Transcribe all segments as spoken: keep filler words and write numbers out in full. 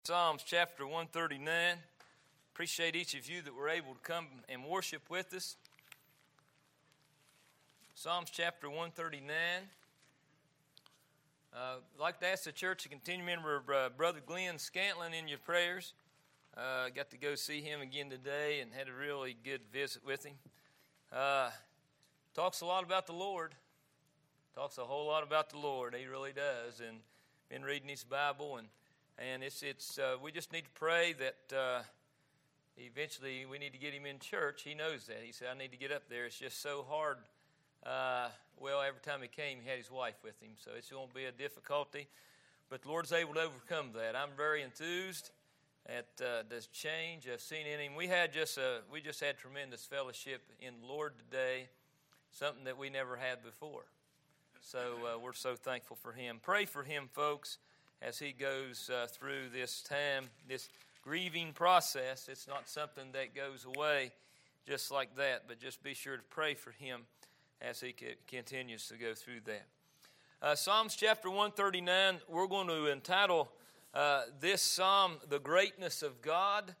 Psalms chapter one thirty-nine. Appreciate each of you that were able to come and worship with us. Psalms chapter one thirty-nine. Uh, I'd like to ask the church to continue to remember uh, Brother Glenn Scantlin in your prayers. I uh, got to go see him again today and had a really good visit with him. Uh, talks a lot about the Lord. Talks a whole lot about the Lord. He really does. And been reading his Bible and And it's it's uh, we just need to pray that uh, eventually we need to get him in church. He knows that. He said, I need to get up there. It's just so hard. Uh, well, every time he came, he had his wife with him, so it's going to be a difficulty. But the Lord's able to overcome that. I'm very enthused at uh, this change I've seen in him. We had just a, we just had tremendous fellowship in the Lord today, something that we never had before. So uh, we're so thankful for him. Pray for him, folks, as he goes uh, through this time, this grieving process. It's not something that goes away just like that, but just be sure to pray for him as he continues to go through that. Uh, Psalms chapter one thirty-nine, we're going to entitle uh, this psalm, The Greatness of God.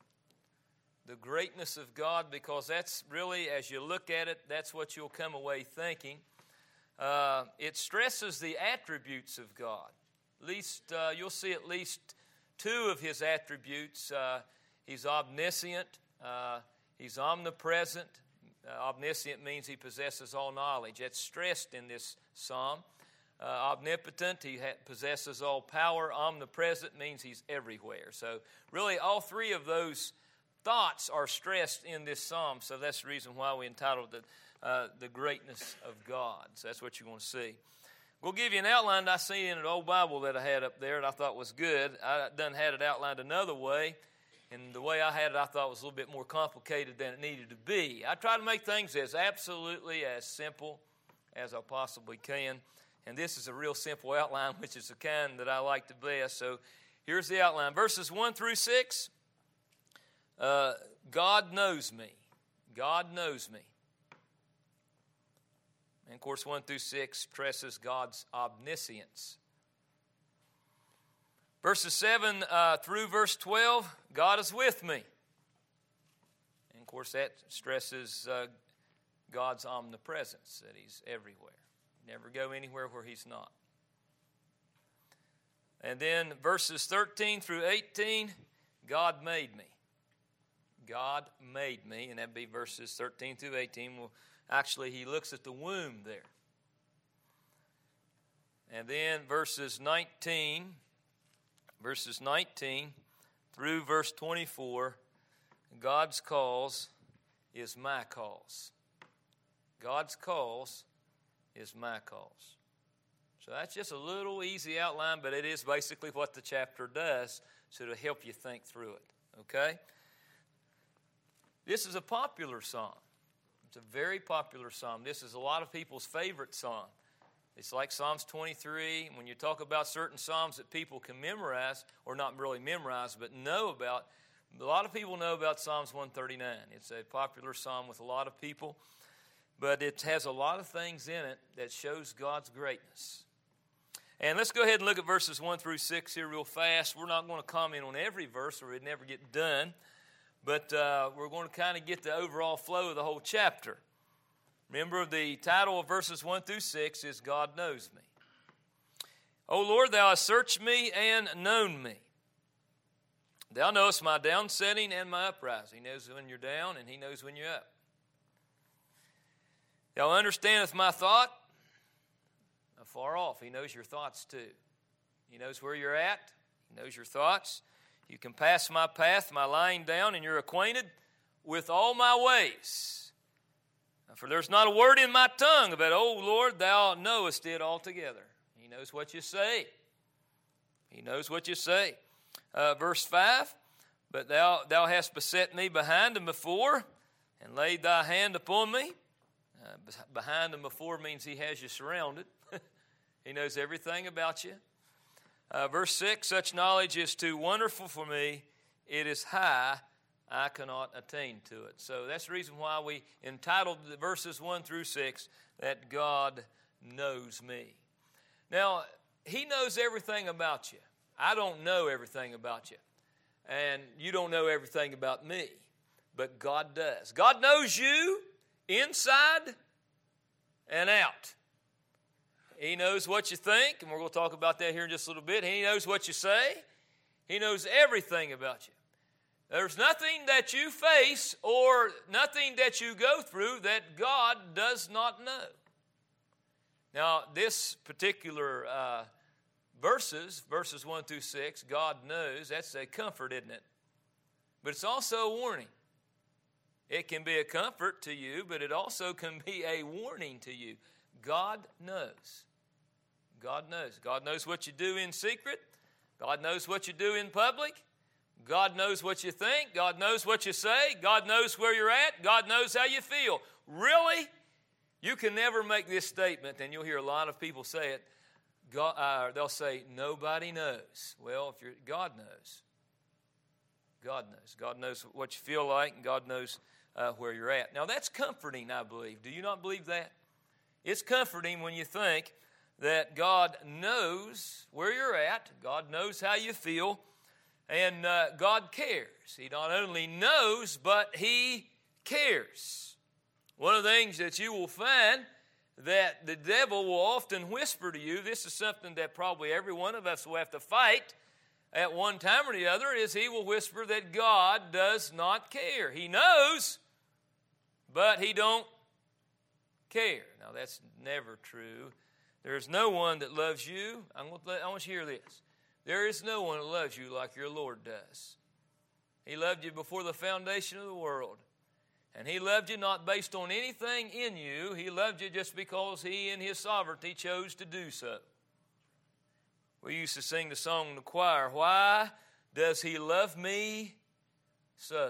The Greatness of God, because that's really, as you look at it, that's what you'll come away thinking. Uh, it stresses the attributes of God. At least uh, you'll see at least two of his attributes. Uh, he's omniscient. Uh, he's omnipresent. Uh, omniscient means he possesses all knowledge. That's stressed in this psalm. Uh, omnipotent, he ha- possesses all power. Omnipresent means he's everywhere. So really all three of those thoughts are stressed in this psalm. So that's the reason why we entitled it uh, The Greatness of God. So that's what you're going to see. We'll give you an outline I see in an old Bible that I had up there and I thought was good. I done had it outlined another way, and the way I had it I thought was a little bit more complicated than it needed to be. I try to make things as absolutely as simple as I possibly can, and this is a real simple outline, which is the kind that I like the best. So here's the outline. Verses one through six, uh, God knows me. God knows me. And, of course, one through six stresses God's omniscience. Verses seven uh, through verse twelve, God is with me. And, of course, that stresses uh, God's omnipresence, that he's everywhere. Never go anywhere where he's not. And then verses thirteen through eighteen, God made me. God made me, and that'd be verses thirteen through eighteen. We'll Actually, he looks at the womb there. And then verses nineteen, verses nineteen through verse twenty-four, God's cause is my cause. God's cause is my cause. So that's just a little easy outline, but it is basically what the chapter does, so to help you think through it. Okay? This is a popular psalm. It's a very popular psalm. This is a lot of people's favorite psalm. It's like Psalms twenty-three. When you talk about certain psalms that people can memorize, or not really memorize, but know about, a lot of people know about Psalms one thirty-nine. It's a popular psalm with a lot of people, but it has a lot of things in it that shows God's greatness. And let's go ahead and look at verses one through six here real fast. We're not going to comment on every verse or we'd never get done. But uh, we're going to kind of get the overall flow of the whole chapter. Remember, the title of verses one through six is God Knows Me. O Lord, thou hast searched me and known me. Thou knowest my downsetting and my uprising. He knows when you're down and he knows when you're up. Thou understandest my thought afar off. He knows your thoughts too. He knows where you're at. He knows your thoughts. You can pass my path, my lying down, and you're acquainted with all my ways. For there's not a word in my tongue, but, O Lord, thou knowest it altogether. He knows what you say. He knows what you say. Uh, verse five, but thou, thou hast beset me behind and before, and laid thy hand upon me. Uh, behind and before means he has you surrounded. He knows everything about you. Uh, verse six, such knowledge is too wonderful for me. It is high. I cannot attain to it. So that's the reason why we entitled the verses one through six, that God knows me. Now, he knows everything about you. I don't know everything about you. And you don't know everything about me. But God does. God knows you inside and out. He knows what you think, and we're going to talk about that here in just a little bit. He knows what you say. He knows everything about you. There's nothing that you face or nothing that you go through that God does not know. Now, this particular uh, verses, verses one through six, God knows, that's a comfort, isn't it? But it's also a warning. It can be a comfort to you, but it also can be a warning to you. God knows. God knows. God knows what you do in secret. God knows what you do in public. God knows what you think. God knows what you say. God knows where you're at. God knows how you feel. Really? You can never make this statement, and you'll hear a lot of people say it. God, uh, they'll say, nobody knows. Well, if you're, God knows. God knows. God knows what you feel like, and God knows uh, where you're at. Now, that's comforting, I believe. Do you not believe that? It's comforting when you think that God knows where you're at, God knows how you feel, and uh, God cares. He not only knows, but He cares. One of the things that you will find that the devil will often whisper to you, this is something that probably every one of us will have to fight at one time or the other, is he will whisper that God does not care. He knows, but He don't care. Now, that's never true. There's no one that loves you. I'm going to let, I want you to hear this. There is no one that loves you like your Lord does. He loved you before the foundation of the world. And He loved you not based on anything in you. He loved you just because He in His sovereignty chose to do so. We used to sing the song in the choir, why does He love me so?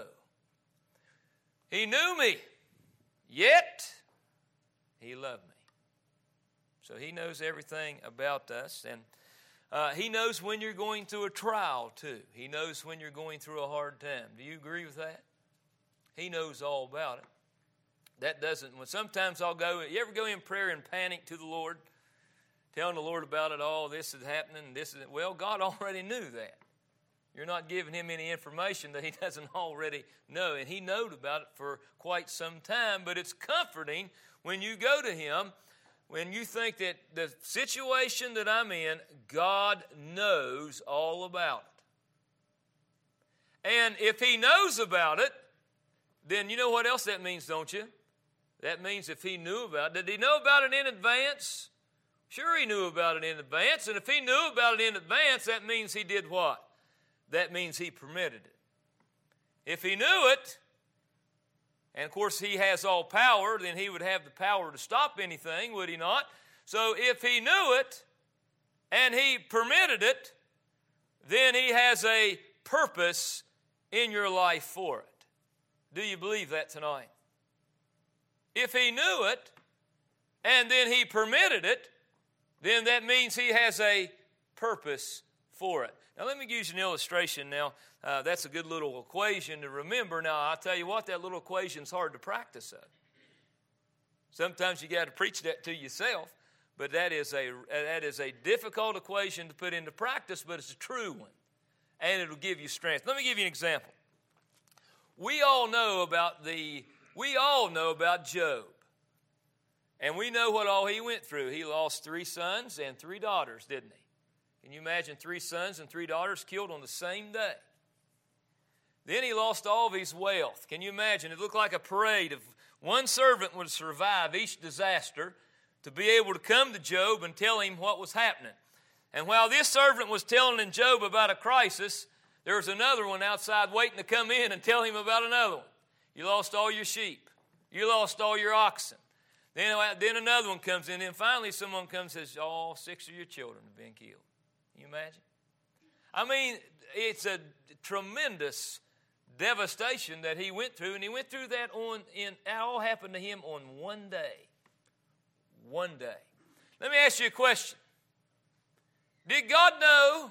He knew me, yet He loved me. So He knows everything about us. And uh, He knows when you're going through a trial too. He knows when you're going through a hard time. Do you agree with that? He knows all about it. That doesn't, when sometimes I'll go, you ever go in prayer and panic to the Lord? Telling the Lord about it all, this is happening, this is, well, God already knew that. You're not giving Him any information that He doesn't already know. And He knowed about it for quite some time, but it's comforting when you go to Him, when you think that the situation that I'm in, God knows all about it. And if He knows about it, then you know what else that means, don't you? That means if He knew about it, did He know about it in advance? Sure, He knew about it in advance. And if He knew about it in advance, that means He did what? That means He permitted it. If He knew it, and of course He has all power, then He would have the power to stop anything, would He not? So if He knew it, and He permitted it, then He has a purpose in your life for it. Do you believe that tonight? If He knew it, and then He permitted it, then that means He has a purpose for it. Now, let me use an illustration now. Uh, that's a good little equation to remember. Now, I'll tell you what, that little equation is hard to practice of. Sometimes you got to preach that to yourself, but that is a that is a difficult equation to put into practice, but it's a true one, and it'll give you strength. Let me give you an example. We all know about the we all know about Job. And we know what all he went through. He lost three sons and three daughters, didn't he? Can you imagine three sons and three daughters killed on the same day? Then he lost all of his wealth. Can you imagine? It looked like a parade of one servant would survive each disaster to be able to come to Job and tell him what was happening. And while this servant was telling Job about a crisis, there was another one outside waiting to come in and tell him about another one. You lost all your sheep. You lost all your oxen. Then, then another one comes in, and finally someone comes and says, all six of your children have been killed. Can you imagine? I mean, it's a tremendous devastation that he went through, and he went through that on, in, it all happened to him on one day. One day. Let me ask you a question. Did God know?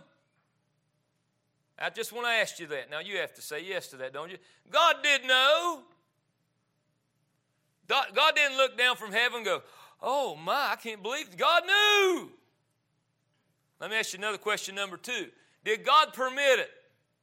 I just want to ask you that. Now, you have to say yes to that, don't you? God did know. God didn't look down from heaven and go, oh my, I can't believe it. God knew. Let me ask you another question, number two. Did God permit it?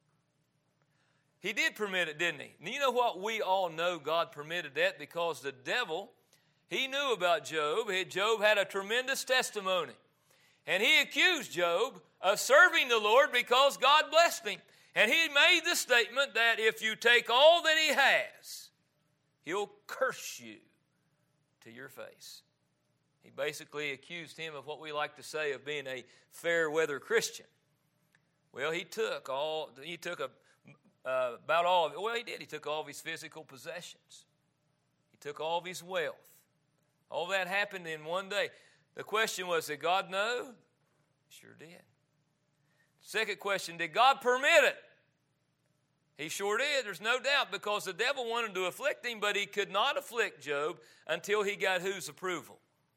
He did permit it, didn't he? And you know what? We all know God permitted that because the devil, he knew about Job. Job had a tremendous testimony. And he accused Job of serving the Lord because God blessed him. And he made the statement that if you take all that he has, he'll curse you to your face. He basically accused him of what we like to say of being a fair-weather Christian. Well, he took all, he took a, uh, about all of it. Well, he did. He took all of his physical possessions. He took all of his wealth. All that happened in one day. The question was, did God know? Sure did. Second question, did God permit it? He sure did, there's no doubt, because the devil wanted to afflict him, but he could not afflict Job until he got whose approval?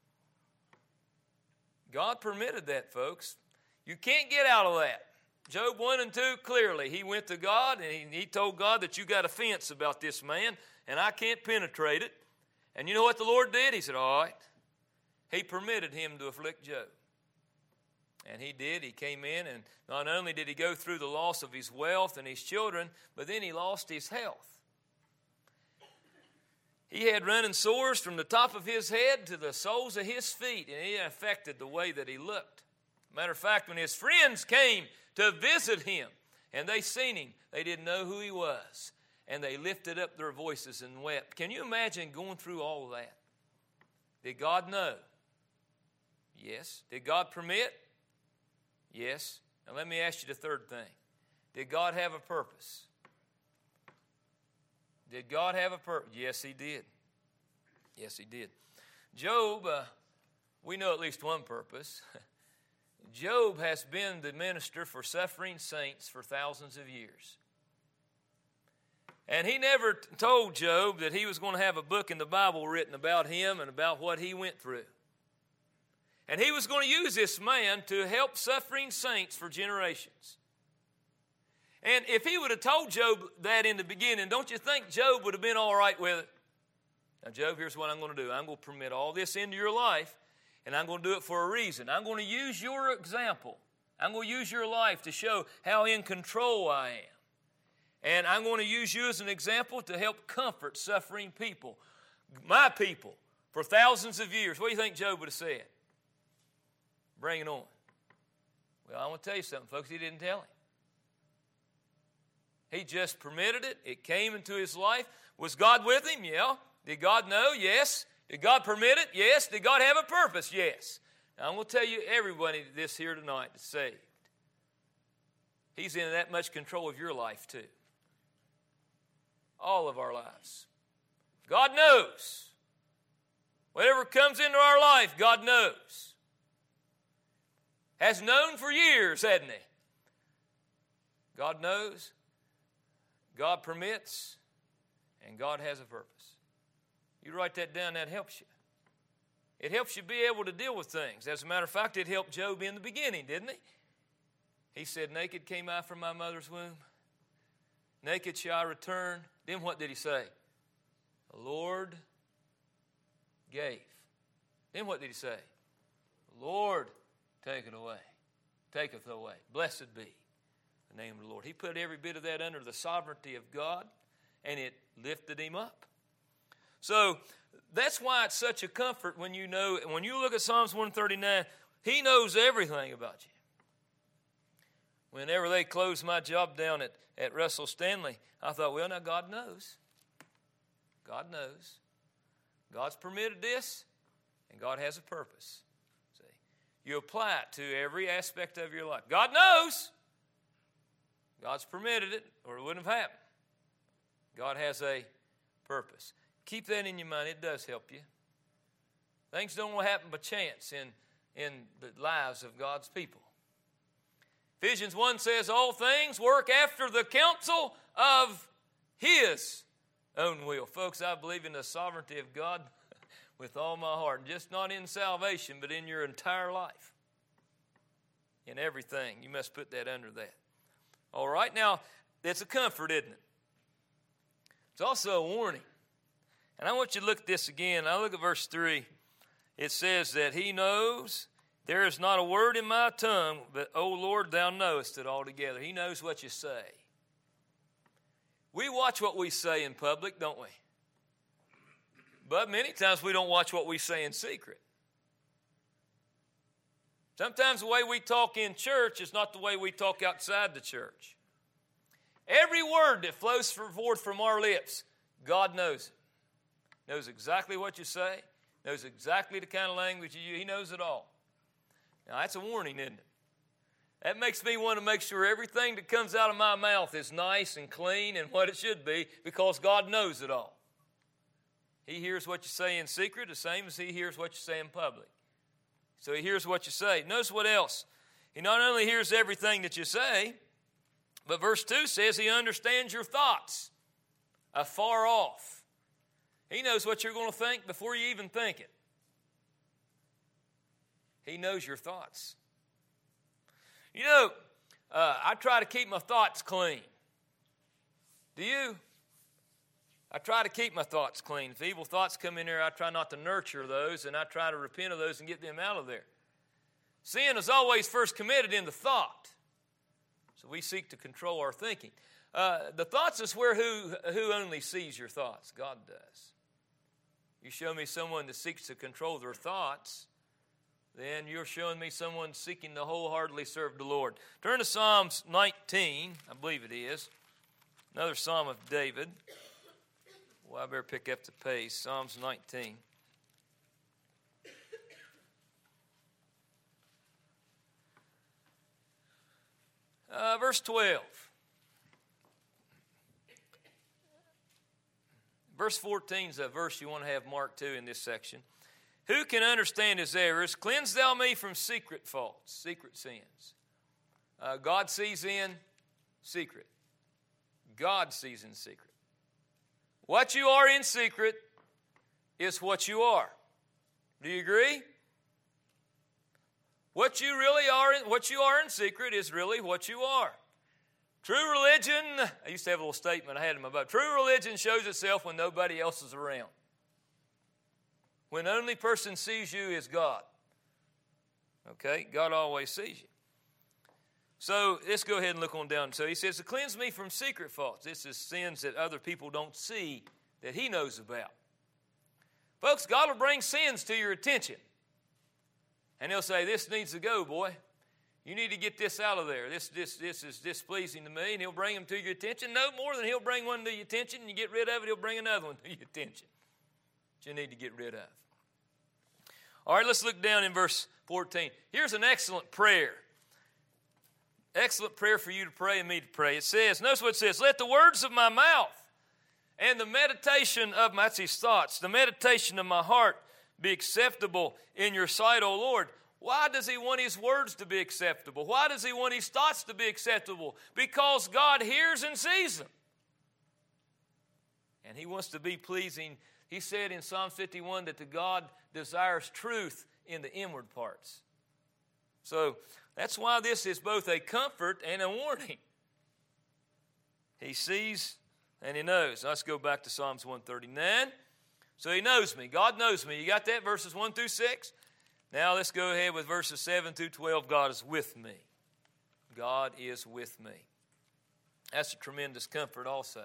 God permitted that, folks. You can't get out of that. Job one and two, clearly, he went to God and he, he told God that you got a fence about this man and I can't penetrate it. And you know what the Lord did? He said, all right. He permitted him to afflict Job. And he did. He came in, and not only did he go through the loss of his wealth and his children, but then he lost his health. He had running sores from the top of his head to the soles of his feet, and it affected the way that he looked. Matter of fact, when his friends came to visit him, and they seen him, they didn't know who he was, and they lifted up their voices and wept. Can you imagine going through all of that? Did God know? Yes. Did God permit? Yes. Now let me ask you the third thing. Did God have a purpose? Did God have a purpose? Yes, he did. Yes, he did. Job, uh, we know at least one purpose. Job has been the minister for suffering saints for thousands of years. And he never t- told Job that he was going to have a book in the Bible written about him and about what he went through. And he was going to use this man to help suffering saints for generations. And if he would have told Job that in the beginning, don't you think Job would have been all right with it? Now, Job, here's what I'm going to do. I'm going to permit all this into your life, and I'm going to do it for a reason. I'm going to use your example. I'm going to use your life to show how in control I am. And I'm going to use you as an example to help comfort suffering people, my people, for thousands of years. What do you think Job would have said? Bring it on. Well, I want to tell you something, folks. He didn't tell him. He just permitted it. It came into his life. Was God with him? Yeah. Did God know? Yes. Did God permit it? Yes. Did God have a purpose? Yes. Now, I'm going to tell you, everybody this here tonight is saved. He's in that much control of your life, too. All of our lives. God knows. Whatever comes into our life, God knows. Has known for years, hasn't he? God knows, God permits, and God has a purpose. You write that down, that helps you. It helps you be able to deal with things. As a matter of fact, it helped Job in the beginning, didn't he? He said, naked came I from my mother's womb. Naked shall I return. Then what did he say? The Lord gave. Then what did he say? The Lord taketh away. Taketh away. Blessed be the name of the Lord. He put every bit of that under the sovereignty of God, and it lifted him up. So that's why it's such a comfort when you know, when you look at Psalms one thirty-nine, he knows everything about you. Whenever they closed my job down at, at Russell Stanley, I thought, well, now God knows. God knows. God's permitted this, and God has a purpose. See, you apply it to every aspect of your life. God knows. God's permitted it, or it wouldn't have happened. God has a purpose. Keep that in your mind. It does help you. Things don't happen by chance in, in the lives of God's people. Ephesians one says, all things work after the counsel of His own will. Folks, I believe in the sovereignty of God with all my heart. Just not in salvation, but in your entire life. In everything. You must put that under that. All right, now, it's a comfort, isn't it? It's also a warning. And I want you to look at this again. I look at verse three. It says that He knows There is not a word in my tongue, but, O Lord, thou knowest it altogether. He knows what you say. We watch what we say in public, don't we? But many times we don't watch what we say in secret. Sometimes the way we talk in church is not the way we talk outside the church. Every word that flows forth from our lips, God knows it. Knows exactly what you say, knows exactly the kind of language you use. He knows it all. Now, that's a warning, isn't it? That makes me want to make sure everything that comes out of my mouth is nice and clean and what it should be, because God knows it all. He hears what you say in secret the same as He hears what you say in public. So He hears what you say. Notice what else. He not only hears everything that you say, but verse two says He understands your thoughts afar off. He knows what you're going to think before you even think it. He knows your thoughts. You know, uh, I try to keep my thoughts clean. Do you? I try to keep my thoughts clean. If evil thoughts come in there, I try not to nurture those, and I try to repent of those and get them out of there. Sin is always first committed in the thought. So we seek to control our thinking. Uh, the thoughts is where who, who only sees your thoughts? God does. You show me someone that seeks to control their thoughts, then you're showing me someone seeking to wholeheartedly serve the Lord. Turn to Psalms nineteen, I believe it is. Another Psalm of David. Well, I better pick up the pace. Psalms nineteen. Uh, verse twelve. Verse fourteen is a verse you want to have marked too in this section. Who can understand his errors? Cleanse thou me from secret faults, secret sins. Uh, God sees in secret. God sees in secret. What you are in secret is what you are. Do you agree? What you really are, in, what you are in secret is really what you are. True religion, I used to have a little statement I had in my book. True religion shows itself when nobody else is around. When the only person sees you is God. Okay? God always sees you. So let's go ahead and look on down. So he says, to cleanse me from secret faults. This is sins that other people don't see that He knows about. Folks, God will bring sins to your attention. And He'll say, this needs to go, boy. You need to get this out of there. This, this, this is displeasing to me. And He'll bring them to your attention. No more than He'll bring one to your attention and you get rid of it, He'll bring another one to your attention that you need to get rid of. All right, let's look down in verse fourteen. Here's an excellent prayer. Excellent prayer for you to pray and me to pray. It says, notice what it says, let the words of my mouth and the meditation of my, that's his thoughts, the meditation of my heart be acceptable in your sight, O Lord. Why does He want His words to be acceptable? Why does He want His thoughts to be acceptable? Because God hears and sees them. And He wants to be pleasing. He said in Psalm fifty-one that the God desires truth in the inward parts. So that's why this is both a comfort and a warning. He sees and He knows. Let's go back to Psalms one thirty-nine. So He knows me. God knows me. You got that? Verses one through six. Now let's go ahead with verses seven through twelve. God is with me. God is with me. That's a tremendous comfort also.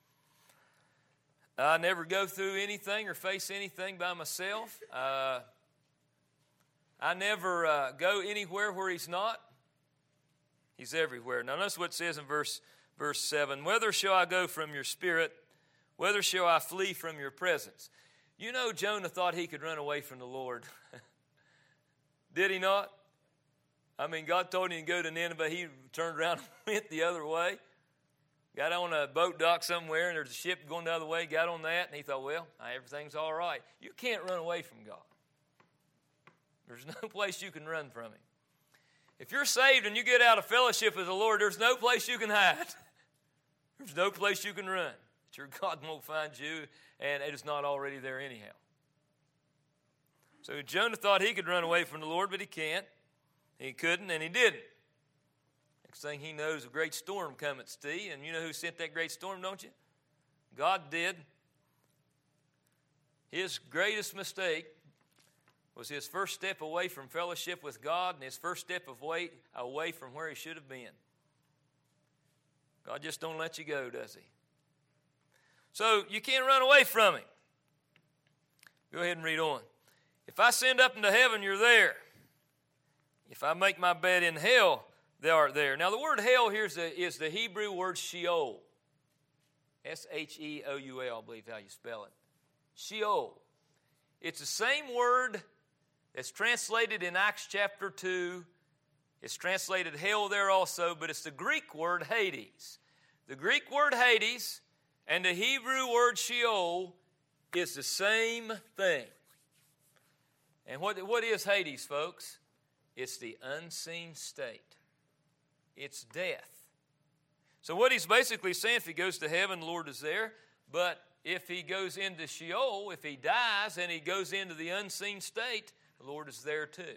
I never go through anything or face anything by myself. Uh, I never uh, go anywhere where He's not. He's everywhere. Now notice what it says in verse, verse seven. Whither shall I go from your spirit? Whither shall I flee from your presence? You know, Jonah thought he could run away from the Lord. Did he not? I mean, God told him to go to Nineveh. He turned around and went the other way. Got on a boat dock somewhere, and there's a ship going the other way. Got on that, and he thought, well, everything's all right. You can't run away from God. There's no place you can run from Him. If you're saved and you get out of fellowship with the Lord, there's no place you can hide. There's no place you can run. Your God won't find you, and it is not already there anyhow. So Jonah thought he could run away from the Lord, but he can't. He couldn't, and he didn't. Next thing he knows, a great storm coming, Steve. And you know who sent that great storm, don't you? God did. His greatest mistake was his first step away from fellowship with God and his first step away, away from where he should have been. God just don't let you go, does he? So you can't run away from him. Go ahead and read on. If I ascend up into heaven, you're there. If I make my bed in hell, thou art there. Now the word hell here is the, is the Hebrew word Sheol. S H E O U L, I believe how you spell it. Sheol. It's the same word that's translated in Acts chapter two. It's translated hell there also, but it's the Greek word Hades. The Greek word Hades and the Hebrew word Sheol is the same thing. And what, what is Hades, folks? It's the unseen state. It's death. So what he's basically saying, if he goes to heaven, the Lord is there. But if he goes into Sheol, if he dies and he goes into the unseen state, the Lord is there too.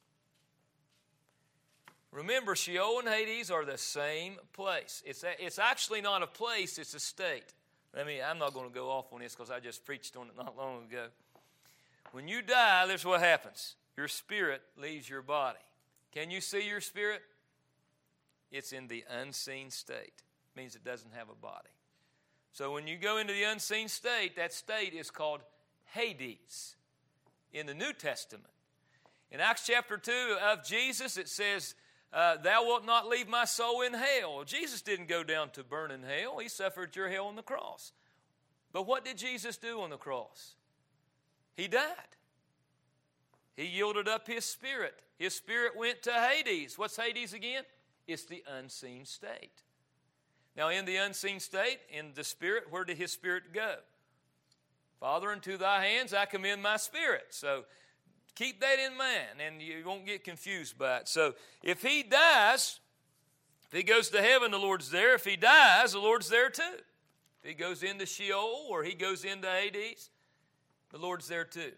Remember, Sheol and Hades are the same place. It's, a, it's actually not a place, it's a state. Let me, I'm not going to go off on this because I just preached on it not long ago. When you die, this is what happens. Your spirit leaves your body. Can you see your spirit? It's in the unseen state. It means it doesn't have a body. So when you go into the unseen state, that state is called Hades in the New Testament. In Acts chapter two of Jesus, it says, uh, thou wilt not leave my soul in hell. Jesus didn't go down to burn in hell. He suffered your hell on the cross. But what did Jesus do on the cross? He died. He yielded up his spirit. His spirit went to Hades. What's Hades again? It's the unseen state. Now, in the unseen state, in the spirit, where did his spirit go? Father, into thy hands I commend my spirit. So keep that in mind, and you won't get confused by it. So if he dies, if he goes to heaven, the Lord's there. If he dies, the Lord's there too. If he goes into Sheol or he goes into Hades, the Lord's there too.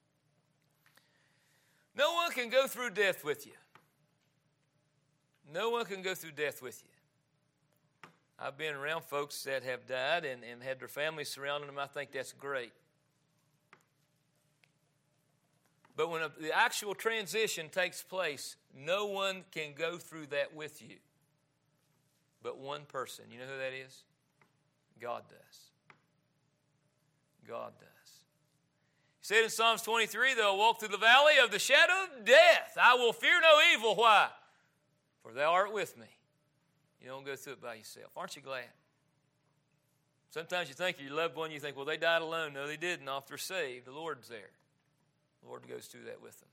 No one can go through death with you. No one can go through death with you. I've been around folks that have died and, and had their families surrounding them. I think that's great. But when a, the actual transition takes place, no one can go through that with you but one person. You know who that is? God does. God does. He said in Psalms twenty-three, they'll walk through the valley of the shadow of death. I will fear no evil. Why? For thou art with me. You don't go through it by yourself. Aren't you glad? Sometimes you think of your loved one, you think, well, they died alone. No, they didn't. Off they're saved. The Lord's there. The Lord goes through that with them.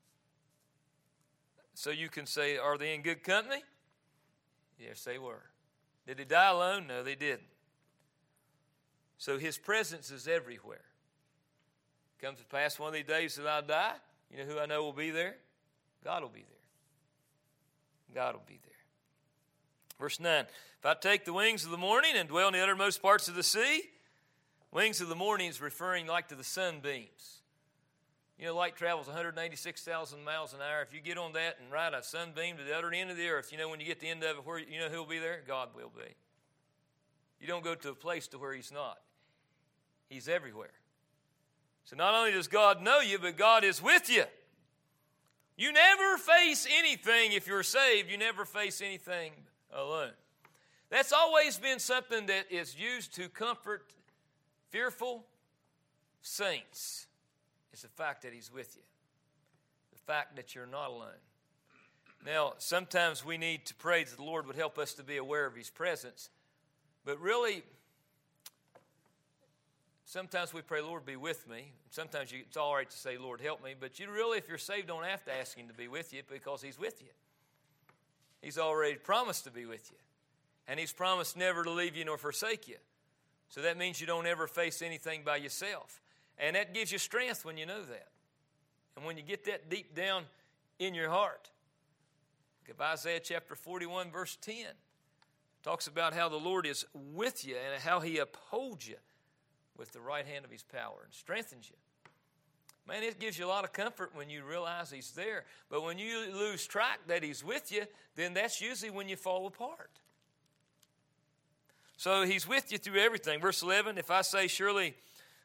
So you can say, are they in good company? Yes, they were. Did they die alone? No, they didn't. So his presence is everywhere. Comes to pass one of these days that I'll die. You know who I know will be there? God will be there. God will be there. Verse nine, if I take the wings of the morning and dwell in the uttermost parts of the sea, wings of the morning is referring like to the sunbeams. You know, light travels one hundred eighty-six thousand miles an hour. If you get on that and ride a sunbeam to the other end of the earth, you know, when you get to the end of it, where you know who'll be there? God will be. You don't go to a place to where he's not. He's everywhere. So not only does God know you, but God is with you. You never face anything, if you're saved, you never face anything alone. That's always been something that is used to comfort fearful saints. It's the fact that he's with you. The fact that you're not alone. Now, sometimes we need to pray that the Lord would help us to be aware of his presence. But really, sometimes we pray, Lord, be with me. Sometimes you, it's all right to say, Lord, help me. But you really, if you're saved, don't have to ask him to be with you because he's with you. He's already promised to be with you. And he's promised never to leave you nor forsake you. So that means you don't ever face anything by yourself. And that gives you strength when you know that. And when you get that deep down in your heart. If Isaiah chapter forty-one, verse ten talks about how the Lord is with you and how he upholds you with the right hand of his power and strengthens you. Man, it gives you a lot of comfort when you realize he's there. But when you lose track that he's with you, then that's usually when you fall apart. So he's with you through everything. Verse eleven, if I say surely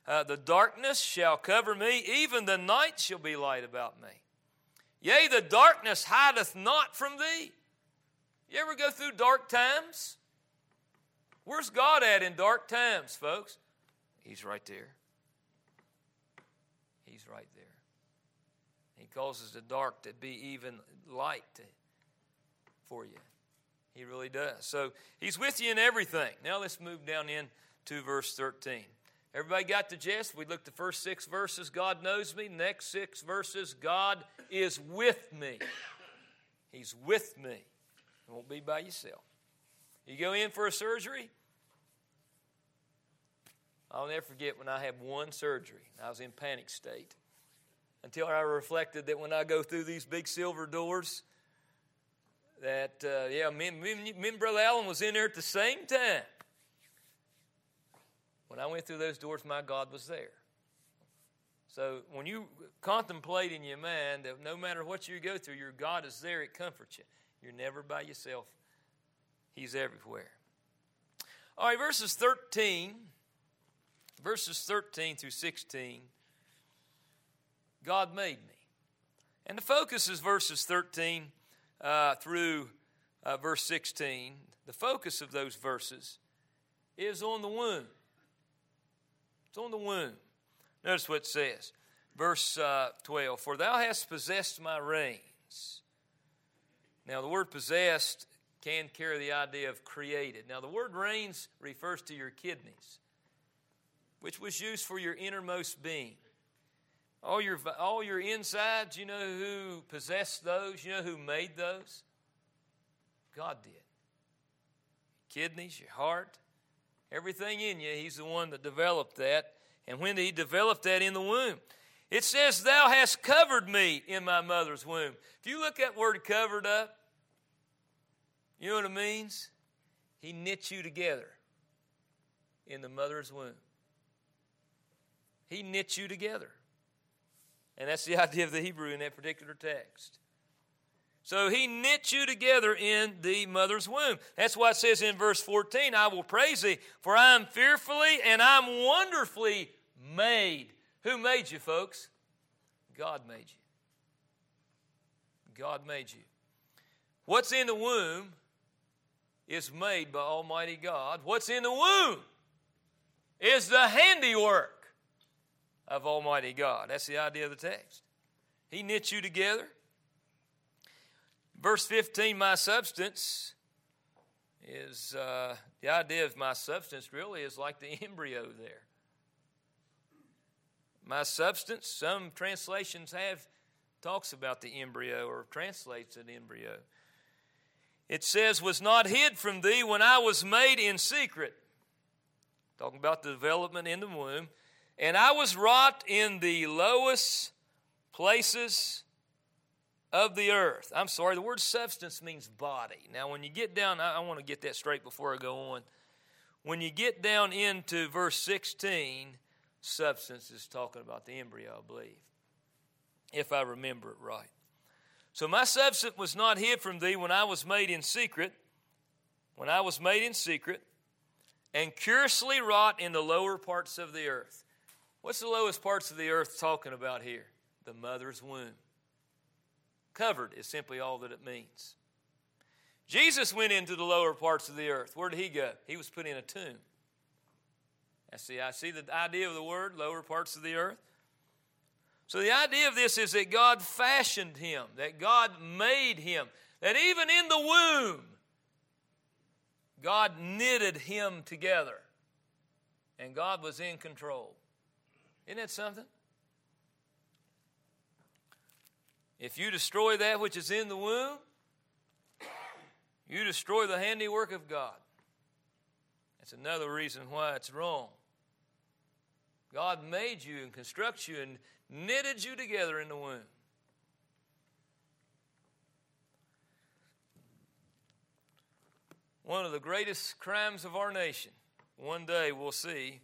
Uh, the darkness shall cover me, even the night shall be light about me. Yea, the darkness hideth not from thee. You ever go through dark times? Where's God at in dark times, folks? He's right there. He's right there. He causes the dark to be even light to, for you. He really does. So he's with you in everything. Now let's move down in to verse thirteen. Everybody got the gist? We looked at the first six verses, God knows me. Next six verses, God is with me. He's with me. You won't be by yourself. You go in for a surgery. I'll never forget when I had one surgery. I was in panic state. Until I reflected that when I go through these big silver doors, that, uh, yeah, me, me, me and Brother Allen was in there at the same time. When I went through those doors, my God was there. So when you contemplate in your mind that no matter what you go through, your God is there, it comforts you. You're never by yourself. He's everywhere. All right, verses thirteen, verses thirteen through sixteen, God made me. And the focus is verses thirteen uh, through uh, verse sixteen. The focus of those verses is on the womb. It's on the womb. Notice what it says. Verse uh, twelve, for thou hast possessed my reins. Now the word possessed can carry the idea of created. Now the word reins refers to your kidneys, which was used for your innermost being. All your, all your insides, you know who possessed those? You know who made those? God did. Kidneys, your heart, everything in you, He's the one that developed that. And when He developed that in the womb, it says, thou hast covered me in my mother's womb. If you look at that word covered up, you know what it means? He knit you together in the mother's womb. He knit you together. And that's the idea of the Hebrew in that particular text. So He knit you together in the mother's womb. That's why it says in verse fourteen, I will praise Thee, for I am fearfully and I'm wonderfully made. Who made you, folks? God made you. God made you. What's in the womb is made by Almighty God. What's in the womb is the handiwork of Almighty God. That's the idea of the text. He knit you together. Verse fifteen, my substance is, uh, the idea of my substance really is like the embryo there. My substance, some translations have, talks about the embryo or translates an embryo. It says, was not hid from thee when I was made in secret. Talking about the development in the womb. And I was wrought in the lowest places of the earth. I'm sorry, the word substance means body. Now, when you get down, I, I want to get that straight before I go on. When you get down into verse sixteen, substance is talking about the embryo, I believe, if I remember it right. So my substance was not hid from thee when I was made in secret, when I was made in secret, and curiously wrought in the lower parts of the earth. What's the lowest parts of the earth talking about here? The mother's womb. Covered is simply all that it means. Jesus went into the lower parts of the earth. Where did He go? He was put in a tomb. I see, I see the idea of the word, lower parts of the earth. So the idea of this is that God fashioned Him, that God made Him, that even in the womb, God knitted Him together, and God was in control. Isn't that something? If you destroy that which is in the womb, you destroy the handiwork of God. That's another reason why it's wrong. God made you and constructed you and knitted you together in the womb. One of the greatest crimes of our nation, one day we'll see,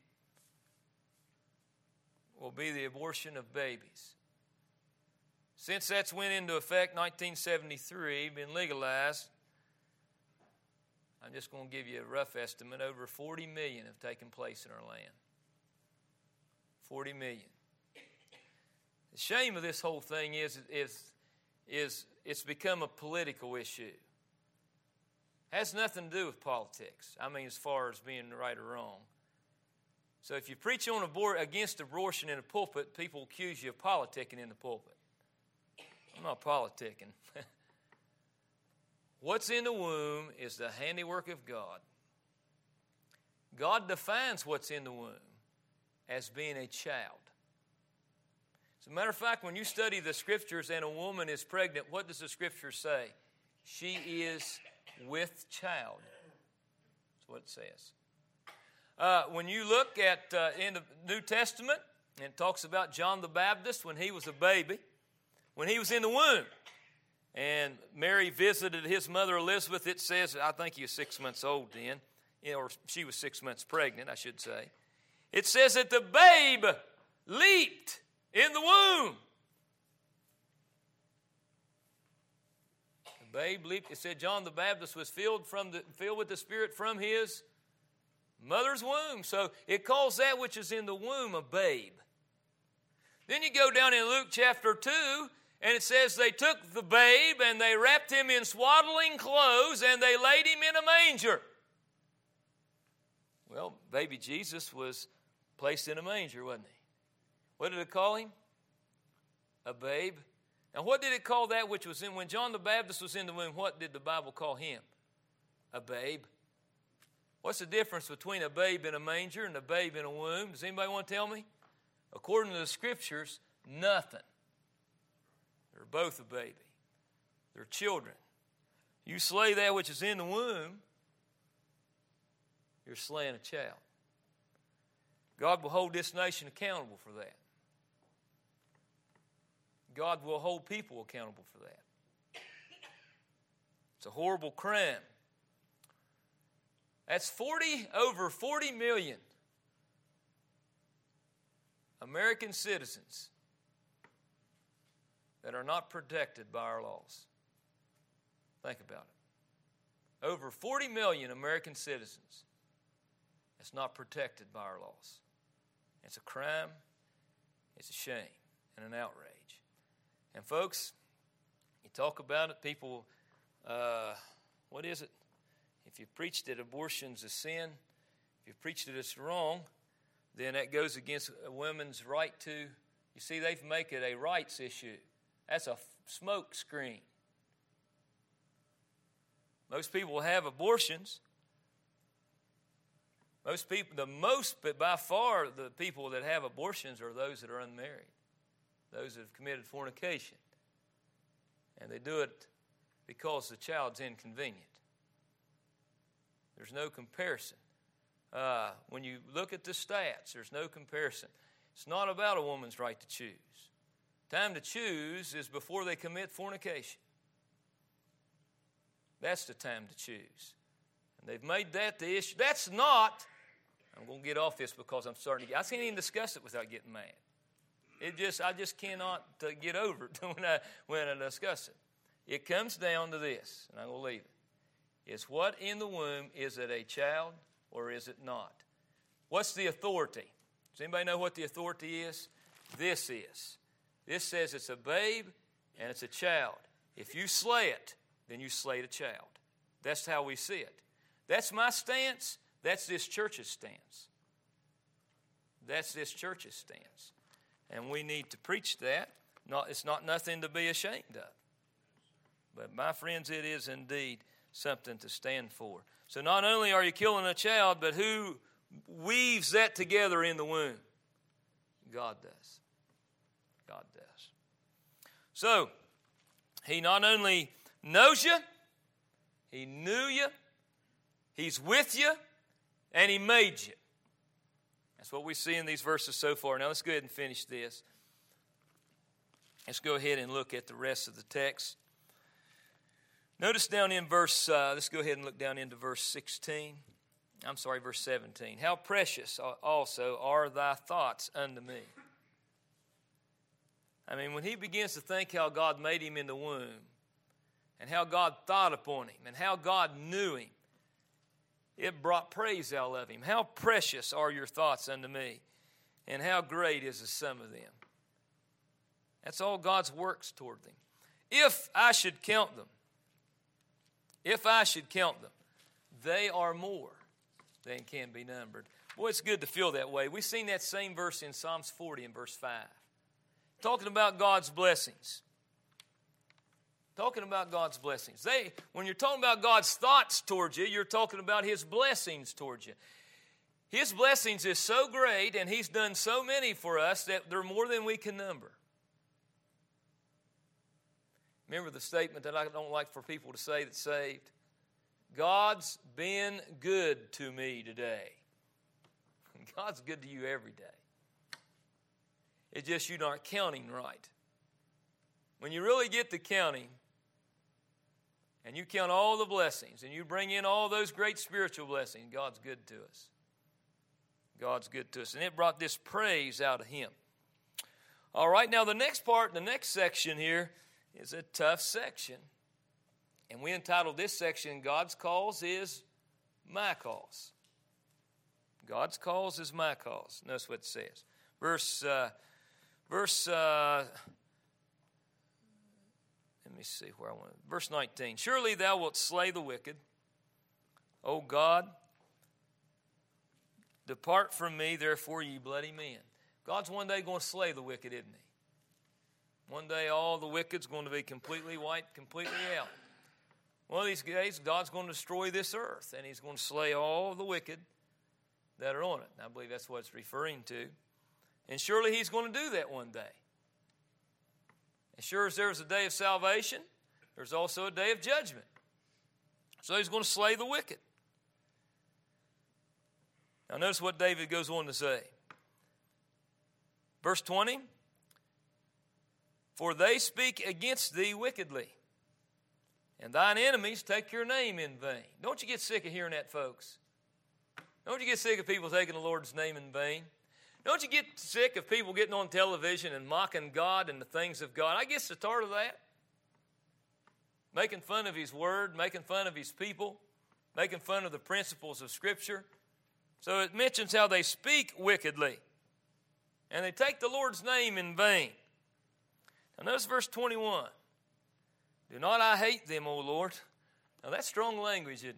will be the abortion of babies. Since that's went into effect nineteen seventy-three, been legalized, I'm just going to give you a rough estimate. Over forty million have taken place in our land. forty million. The shame of this whole thing is, is, is it's become a political issue. Has nothing to do with politics. I mean, as far as being right or wrong. So if you preach on abor- against abortion in the pulpit, people accuse you of politicking in the pulpit. I'm not politicking. What's in the womb is the handiwork of God. God defines what's in the womb as being a child. As a matter of fact, when you study the Scriptures and a woman is pregnant, what does the Scripture say? She is with child. That's what it says. Uh, when you look at uh, in the New Testament, and it talks about John the Baptist when he was a baby, when he was in the womb, and Mary visited his mother Elizabeth, it says, I think he was six months old then, or she was six months pregnant, I should say. It says that the babe leaped in the womb. The babe leaped. It said John the Baptist was filled from the filled with the Spirit from his mother's womb. So it calls that which is in the womb a babe. Then you go down in Luke chapter two, and it says they took the babe and they wrapped him in swaddling clothes and they laid him in a manger. Well, baby Jesus was placed in a manger, wasn't he? What did it call him? A babe. Now, what did it call that which was in, when John the Baptist was in the womb, what did the Bible call him? A babe. What's the difference between a babe in a manger and a babe in a womb? Does anybody want to tell me? According to the Scriptures, nothing. They're both a baby. They're children. You slay that which is in the womb, you're slaying a child. God will hold this nation accountable for that. God will hold people accountable for that. It's a horrible crime. That's forty, over forty million American citizens that are not protected by our laws. Think about it. Over forty million American citizens that's not protected by our laws. It's a crime, it's a shame, and an outrage. And folks, you talk about it, people, uh, what is it? If you preach that abortion's a sin, if you preach that it's wrong, then that goes against a woman's right to, you see, they make it a rights issue. That's a smoke screen. Most people have abortions. Most people, the most, but by far, the people that have abortions are those that are unmarried, those that have committed fornication. And they do it because the child's inconvenient. There's no comparison. Uh, when you look at the stats, there's no comparison. It's not about a woman's right to choose. Time to choose is before they commit fornication. That's the time to choose. And they've made that the issue. That's not, I'm going to get off this because I'm starting to get, I can't even discuss it without getting mad. It just, I just cannot uh, get over it when I, when I discuss it. It comes down to this, and I'm going to leave it. It's what in the womb, is it a child or is it not? What's the authority? Does anybody know what the authority is? This is. This says it's a babe and it's a child. If you slay it, then you slay the child. That's how we see it. That's my stance. That's this church's stance. That's this church's stance. And we need to preach that. Not, it's not nothing to be ashamed of. But my friends, it is indeed something to stand for. So not only are you killing a child, but who weaves that together in the womb? God does. God does. So, he not only knows you, he knew you, he's with you, and he made you. That's what we see in these verses so far. Now let's go ahead and finish this. Let's go ahead and look at the rest of the text. Notice down in verse, uh, let's go ahead and look down into verse sixteen. I'm sorry, verse seventeen. How precious also are thy thoughts unto me. I mean, when he begins to think how God made him in the womb, and how God thought upon him, and how God knew him, it brought praise out of him. How precious are your thoughts unto me. and how great is the sum of them. That's all God's works toward them. If I should count them, if I should count them, they are more than can be numbered. Boy, it's good to feel that way. We've seen that same verse in Psalms forty and verse five. Talking about God's blessings. Talking about God's blessings. They, when you're talking about God's thoughts towards you, you're talking about His blessings towards you. His blessings is so great, and He's done so many for us that they're more than we can number. Remember the statement that I don't like for people to say that's saved? God's been good to me today. God's good to you every day. It's just you aren't counting right. When you really get to counting, and you count all the blessings, and you bring in all those great spiritual blessings, God's good to us. God's good to us. And it brought this praise out of Him. All right, now the next part, the next section here is a tough section. And we entitled this section, God's Cause is My Cause. God's cause is my cause. Notice what it says. Verse, uh, verse, uh, let me see where I want. Verse nineteen. Surely thou wilt slay the wicked, O God. Depart from me, therefore, ye bloody men. God's one day going to slay the wicked, isn't He? One day all the wicked's going to be completely wiped, completely out. One of these days, God's going to destroy this earth, and He's going to slay all the wicked that are on it. And I believe that's what it's referring to. And surely He's going to do that one day. As sure as there's a day of salvation, there's also a day of judgment. So He's going to slay the wicked. Now notice what David goes on to say. Verse twenty. For they speak against thee wickedly, and thine enemies take your name in vain. Don't you get sick of hearing that, folks? Don't you get sick of people taking the Lord's name in vain? Don't you get sick of people getting on television and mocking God and the things of God? I get so tired of that. Making fun of His Word, making fun of His people, making fun of the principles of Scripture. So it mentions how they speak wickedly, and they take the Lord's name in vain. Now notice verse twenty-one. Do not I hate them, O Lord? Now that's strong language, isn't it?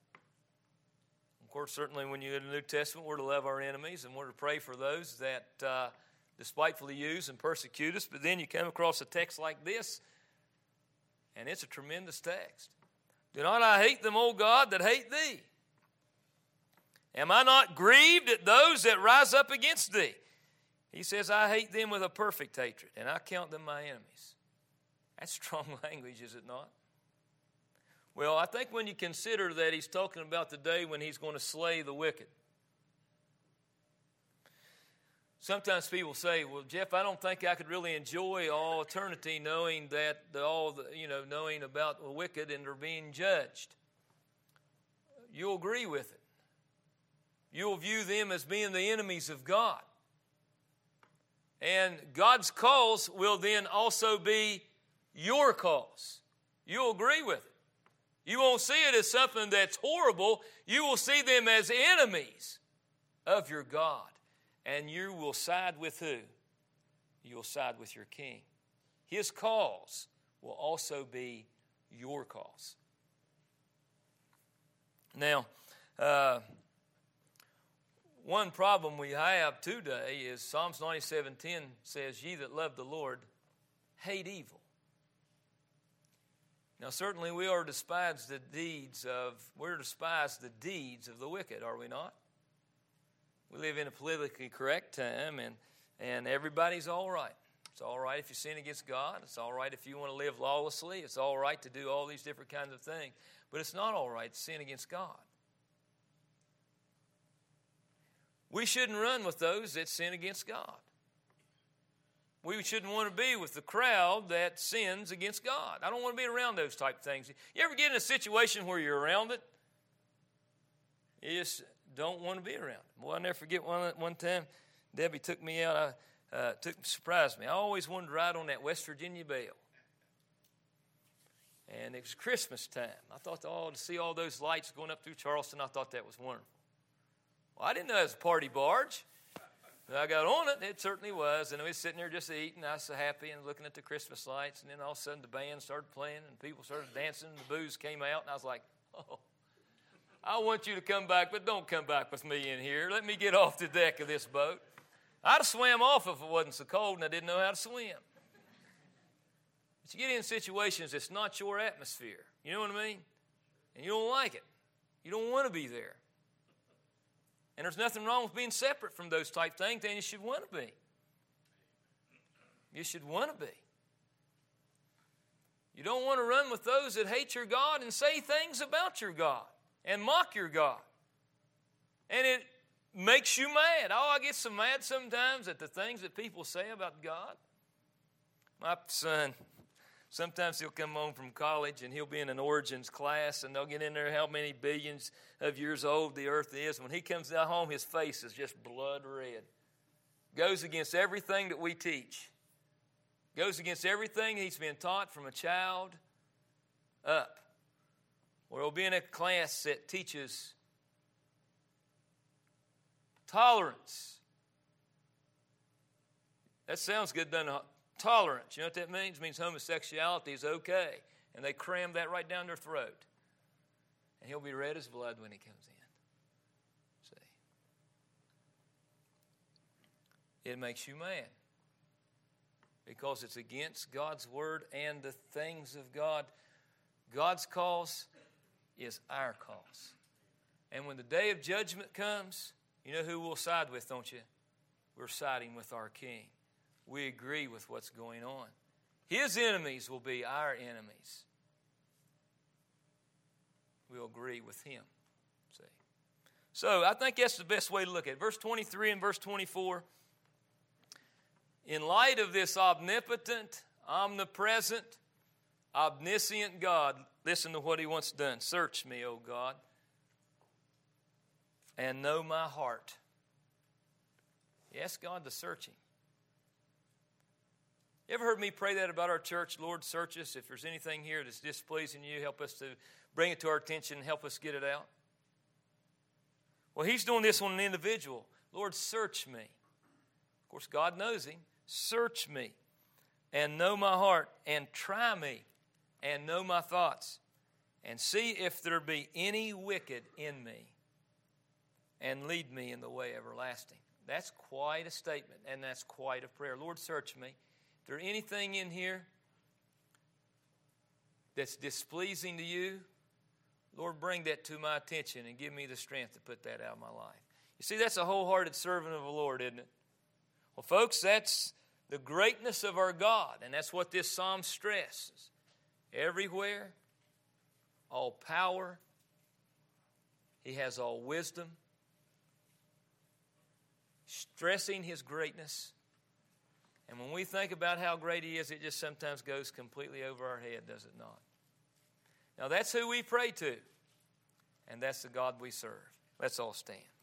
Of course, certainly when you get the New Testament, we're to love our enemies and we're to pray for those that uh, despitefully use and persecute us. But then you come across a text like this, and it's a tremendous text. Do not I hate them, O God, that hate thee? Am I not grieved at those that rise up against thee? He says, I hate them with a perfect hatred, and I count them my enemies. That's strong language, is it not? Well, I think when you consider that He's talking about the day when He's going to slay the wicked. Sometimes people say, well, Jeff, I don't think I could really enjoy all eternity knowing that the, all the, you know, knowing about the wicked and they're being judged. You'll agree with it. You'll view them as being the enemies of God. And God's cause will then also be your cause. You'll agree with it. You won't see it as something that's horrible. You will see them as enemies of your God. And you will side with who? You will side with your King. His cause will also be your cause. Now, uh, one problem we have today is Psalms ninety-seven ten says, ye that love the Lord hate evil. Now certainly we are despised the deeds of, we're despised the deeds of the wicked, are we not? We live in a politically correct time, and, and everybody's all right. It's all right if you sin against God. It's all right if you want to live lawlessly. It's all right to do all these different kinds of things. But it's not all right to sin against God. We shouldn't run with those that sin against God. We shouldn't want to be with the crowd that sins against God. I don't want to be around those type of things. You ever get in a situation where you're around it? You just don't want to be around it. Boy, I'll never forget one, one time Debbie took me out, uh, uh, took, surprised me. I always wanted to ride on that West Virginia Belle. And it was Christmas time. I thought, oh, to see all those lights going up through Charleston, I thought that was wonderful. Well, I didn't know it was a party barge. I got on it, it certainly was. And we was sitting there just eating. I was so happy and looking at the Christmas lights. And then all of a sudden the band started playing and people started dancing. And the booze came out. And I was like, oh, I want you to come back, but don't come back with me in here. Let me get off the deck of this boat. I'd have swam off if it wasn't so cold and I didn't know how to swim. But you get in situations that's not your atmosphere. You know what I mean? And you don't like it. You don't want to be there. And there's nothing wrong with being separate from those type things, and you should want to be. You should want to be. You don't want to run with those that hate your God and say things about your God and mock your God. And it makes you mad. Oh, I get so mad sometimes at the things that people say about God. My son, sometimes he'll come home from college and he'll be in an origins class and they'll get in there how many billions of years old the earth is. When he comes down home, his face is just blood red. Goes against everything that we teach. Goes against everything he's been taught from a child up. Or he'll be in a class that teaches tolerance. That sounds good, doesn't it? Tolerance. You know what that means? It means homosexuality is okay. And they cram that right down their throat. And he'll be red as blood when he comes in. See? It makes you mad. Because it's against God's word and the things of God. God's cause is our cause. And when the day of judgment comes, you know who we'll side with, don't you? We're siding with our King. We agree with what's going on. His enemies will be our enemies. We'll agree with him. See? So I think that's the best way to look at it. Verse twenty-three and verse twenty-four. In light of this omnipotent, omnipresent, omniscient God, listen to what he wants done. Search me, O God, and know my heart. You ask God to search him. You ever heard me pray that about our church? Lord, search us. If there's anything here that's displeasing you, help us to bring it to our attention and help us get it out. Well, he's doing this on an individual. Lord, search me. Of course, God knows him. Search me and know my heart and try me and know my thoughts and see if there be any wicked in me and lead me in the way everlasting. That's quite a statement and that's quite a prayer. Lord, search me. If there's anything in here that's displeasing to you, Lord, bring that to my attention and give me the strength to put that out of my life. You see, that's a wholehearted servant of the Lord, isn't it? Well, folks, that's the greatness of our God, and that's what this psalm stresses. Everywhere, all power, he has all wisdom, stressing his greatness. And when we think about how great he is, it just sometimes goes completely over our head, does it not? Now, that's who we pray to, and that's the God we serve. Let's all stand.